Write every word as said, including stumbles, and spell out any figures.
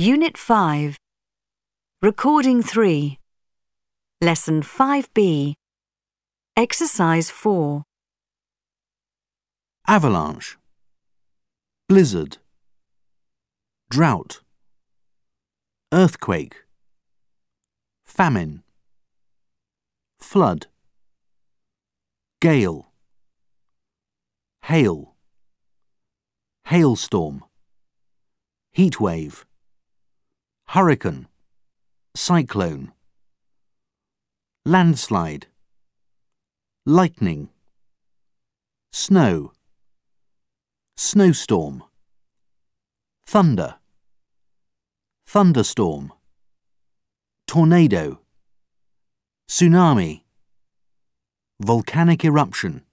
Unit five. Recording three. Lesson five B. Exercise four. Avalanche, blizzard, drought, earthquake, famine, flood, gale, hail, hailstorm, heatwave, hurricane, cyclone, landslide, lightning, snow, snowstorm, thunder, thunderstorm, tornado, tsunami, volcanic eruption.